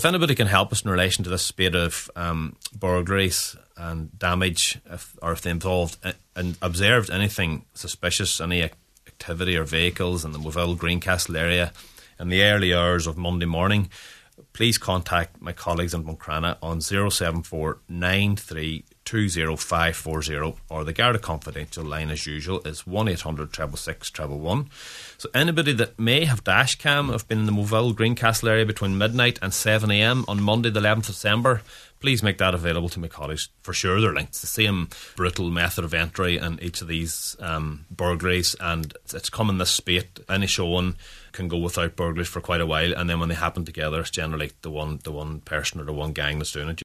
If anybody can help us in relation to this spate of burglaries and damage, if they involved and observed anything suspicious, any activity or vehicles in the Moville Greencastle area in the early hours of Monday morning, please contact my colleagues in Buncrana on 074 93 20540, or the Garda Confidential line as usual is 1800 666 111. So anybody that may have dash cam have been in the Moville Greencastle area between midnight and 7am on Monday the 11th of December, please make that available to my colleagues. For sure they're linked. It's the same brutal method of entry in each of these burglaries, and it's come in this spate. Any showing can go without burglaries for quite a while, and then when they happen together, it's generally the one person or the one gang that's doing it.